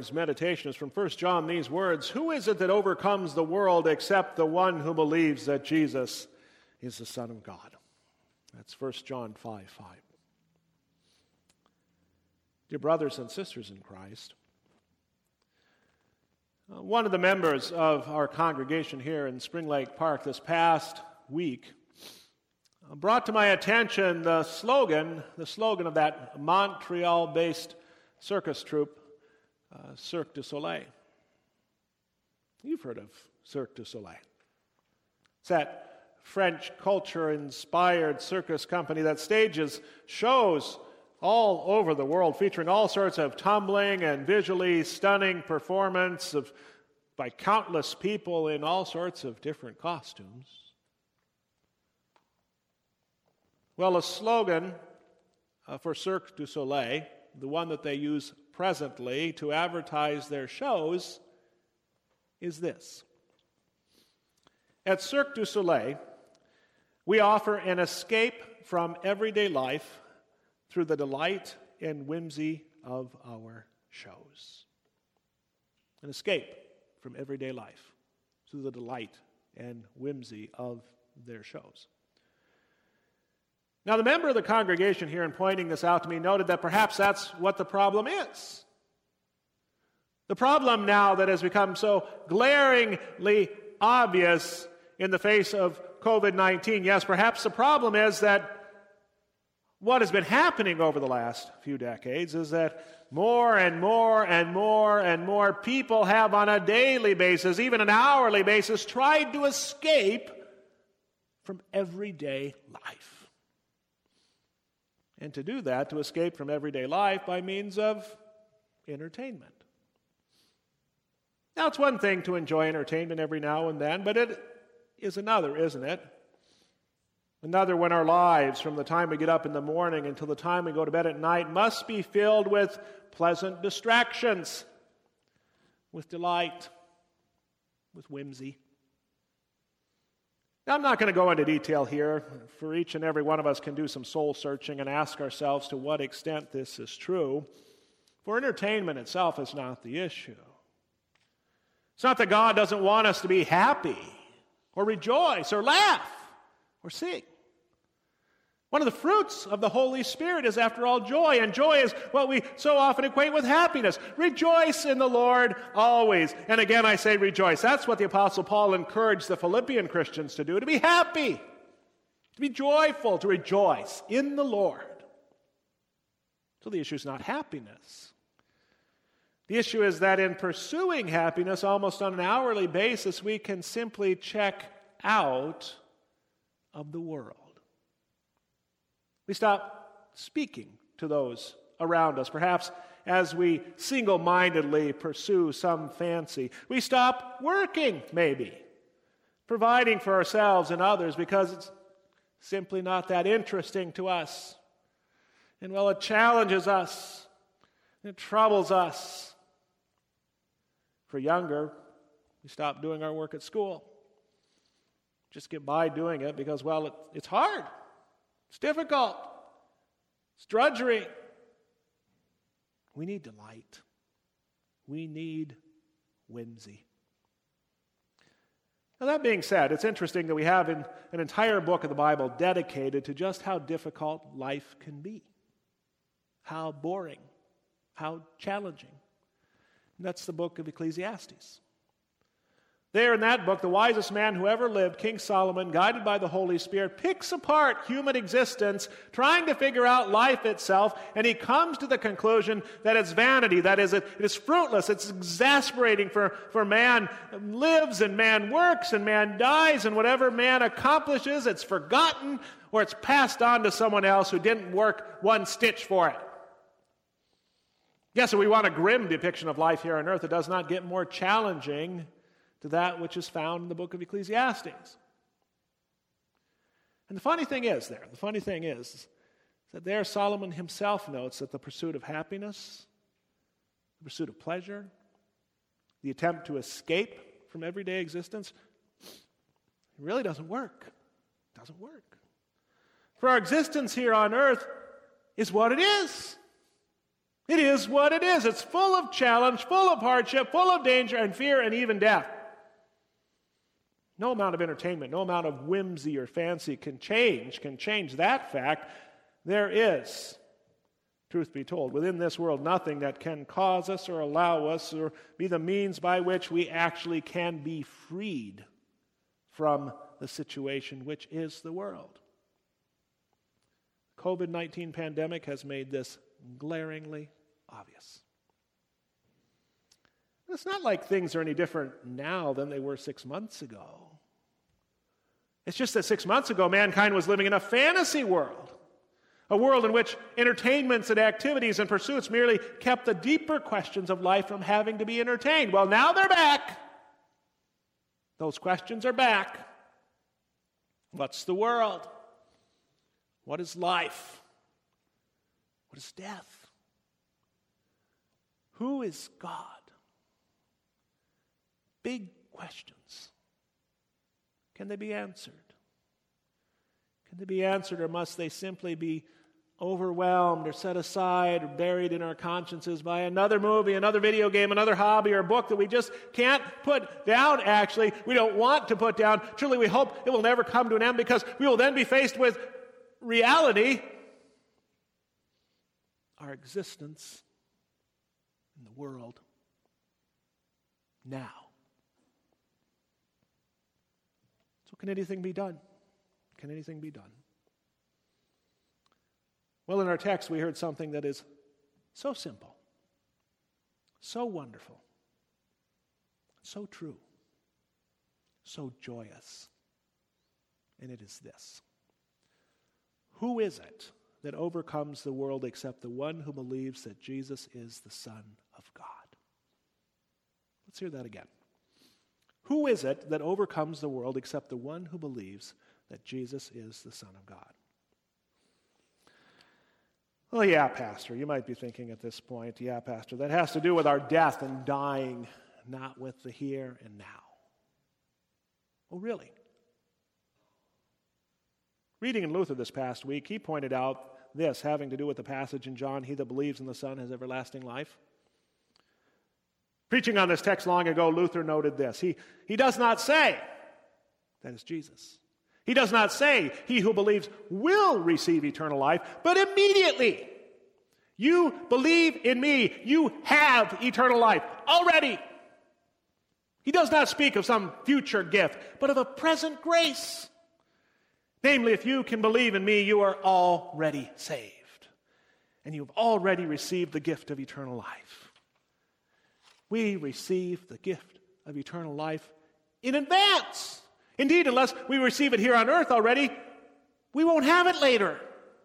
morning's meditation is from 1 John, these words, "Who is it that overcomes the world except the one who believes that Jesus is the Son of God?" That's 1 John 5:5. Dear brothers and sisters in Christ, one of the members of our congregation here in Spring Lake Park this past week brought to my attention the slogan of that Montreal-based circus troupe, Cirque du Soleil. You've heard of Cirque du Soleil. It's that French culture-inspired circus company that stages shows all over the world featuring all sorts of tumbling and visually stunning performance by countless people in all sorts of different costumes. Well, a slogan for Cirque du Soleil, the one that they use presently to advertise their shows, is this: at Cirque du Soleil, we offer an escape from everyday life through the delight and whimsy of our shows. An escape from everyday life through the delight and whimsy of their shows. Now, the member of the congregation here in pointing this out to me noted that perhaps that's what the problem is. The problem now that has become so glaringly obvious in the face of COVID-19, yes, perhaps the problem is that what has been happening over the last few decades is that more and more and more and more people have on a daily basis, even an hourly basis, tried to escape from everyday life. And to do that, to escape from everyday life by means of entertainment. Now, it's one thing to enjoy entertainment every now and then, but it is another, isn't it? Another when our lives, from the time we get up in the morning until the time we go to bed at night, must be filled with pleasant distractions, with delight, with whimsy. Now, I'm not going to go into detail here, for each and every one of us can do some soul searching and ask ourselves to what extent this is true. For entertainment itself is not the issue. It's not that God doesn't want us to be happy, or rejoice, or laugh, or sing. One of the fruits of the Holy Spirit is, after all, joy, and joy is what we so often equate with happiness. Rejoice in the Lord always. And again, I say rejoice. That's what the Apostle Paul encouraged the Philippian Christians to do, to be happy, to be joyful, to rejoice in the Lord. So the issue is not happiness. The issue is that in pursuing happiness almost on an hourly basis, we can simply check out of the world. We stop speaking to those around us, perhaps as we single-mindedly pursue some fancy. We stop working, maybe, providing for ourselves and others because it's simply not that interesting to us. And well, it challenges us, it troubles us. For younger, we stop doing our work at school. Just get by doing it because, well, it's hard. It's difficult. It's drudgery. We need delight. We need whimsy. Now, that being said, it's interesting that we have an entire book of the Bible dedicated to just how difficult life can be, how boring, how challenging. And that's the book of Ecclesiastes. There in that book, the wisest man who ever lived, King Solomon, guided by the Holy Spirit, picks apart human existence, trying to figure out life itself, and he comes to the conclusion that it's vanity, that is, it is fruitless, it's exasperating for man lives and man works and man dies, and whatever man accomplishes, it's forgotten or it's passed on to someone else who didn't work one stitch for it. Yes, if we want a grim depiction of life here on earth, it does not get more challenging to that which is found in the book of Ecclesiastes. And the funny thing is that there Solomon himself notes that the pursuit of happiness, the pursuit of pleasure, the attempt to escape from everyday existence, it really doesn't work. It doesn't work. For our existence here on earth is what it is. It is what it is. It's full of challenge, full of hardship, full of danger and fear and even death. No amount of entertainment, no amount of whimsy or fancy can change that fact. There is, truth be told, within this world nothing that can cause us or allow us or be the means by which we actually can be freed from the situation which is the world. COVID-19 pandemic has made this glaringly obvious. It's not like things are any different now than they were 6 months ago. It's just that 6 months ago, mankind was living in a fantasy world, a world in which entertainments and activities and pursuits merely kept the deeper questions of life from having to be entertained. Well, now they're back. Those questions are back. What's the world? What is life? What is death? Who is God? Big questions. Can they be answered? Can they be answered, or must they simply be overwhelmed or set aside or buried in our consciences by another movie, another video game, another hobby or book that we just can't put down, actually? We don't want to put down. Truly, we hope it will never come to an end, because we will then be faced with reality, our existence in the world now. So can anything be done? Can anything be done? Well, in our text, we heard something that is so simple, so wonderful, so true, so joyous. And it is this: who is it that overcomes the world except the one who believes that Jesus is the Son of God? Let's hear that again. Who is it that overcomes the world except the one who believes that Jesus is the Son of God? Well, yeah, Pastor, you might be thinking at this point, yeah, Pastor, that has to do with our death and dying, not with the here and now. Oh, really? Reading in Luther this past week, he pointed out this, having to do with the passage in John, "He that believes in the Son has everlasting life." Preaching on this text long ago, Luther noted this. He does not say, that is Jesus. He does not say, he who believes will receive eternal life, but immediately. You believe in me, you have eternal life already. He does not speak of some future gift, but of a present grace. Namely, if you can believe in me, you are already saved. And you've already received the gift of eternal life. We receive the gift of eternal life in advance. Indeed, unless we receive it here on earth already, we won't have it later.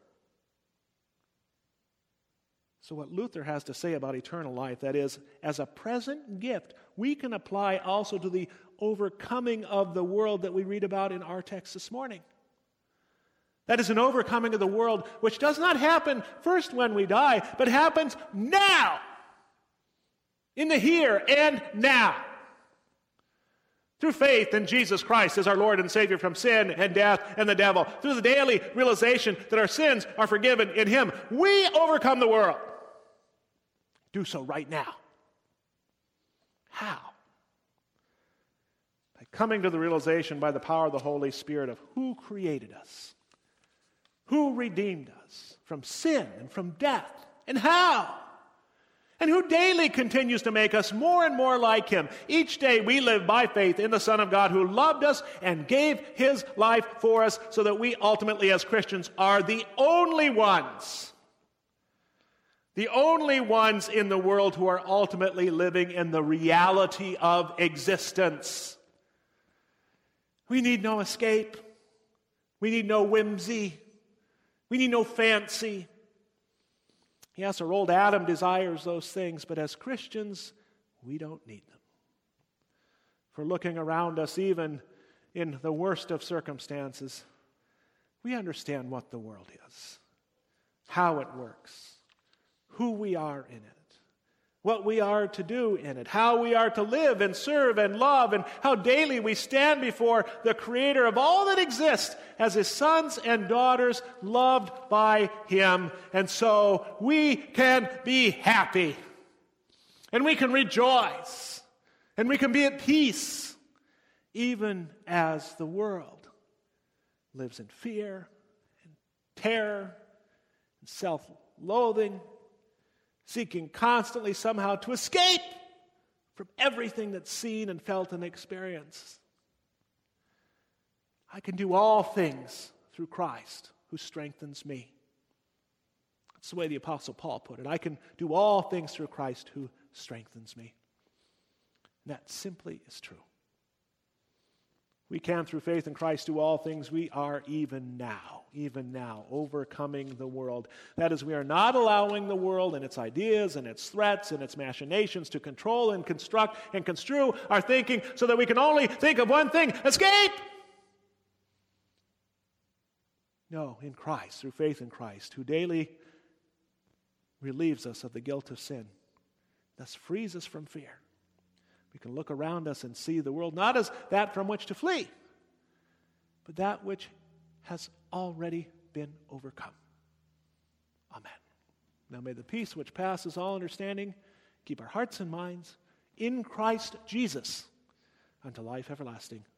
So what Luther has to say about eternal life, that is, as a present gift, we can apply also to the overcoming of the world that we read about in our text this morning. That is an overcoming of the world which does not happen first when we die, but happens now, in the here and now. Through faith in Jesus Christ as our Lord and Savior from sin and death and the devil, through the daily realization that our sins are forgiven in Him, we overcome the world. Do so right now. How? By coming to the realization by the power of the Holy Spirit of who created us, who redeemed us from sin and from death, and how. And who daily continues to make us more and more like Him. Each day we live by faith in the Son of God who loved us and gave His life for us so that we ultimately as Christians are the only ones in the world who are ultimately living in the reality of existence. We need no escape. We need no whimsy. We need no fancy. Yes, our old Adam desires those things, but as Christians, we don't need them. For looking around us, even in the worst of circumstances, we understand what the world is, how it works, who we are in it, what we are to do in it, how we are to live and serve and love, and how daily we stand before the Creator of all that exists as His sons and daughters loved by Him. And so we can be happy, and we can rejoice, and we can be at peace, even as the world lives in fear and terror and self-loathing, seeking constantly somehow to escape from everything that's seen and felt and experienced. I can do all things through Christ who strengthens me. That's the way the Apostle Paul put it. I can do all things through Christ who strengthens me. And that simply is true. We can, through faith in Christ, do all things. We are even now, overcoming the world. That is, we are not allowing the world and its ideas and its threats and its machinations to control and construct and construe our thinking so that we can only think of one thing: escape! No, in Christ, through faith in Christ, who daily relieves us of the guilt of sin, thus frees us from fear. We can look around us and see the world not as that from which to flee, but that which has already been overcome. Amen. Now may the peace which passes all understanding keep our hearts and minds in Christ Jesus unto life everlasting.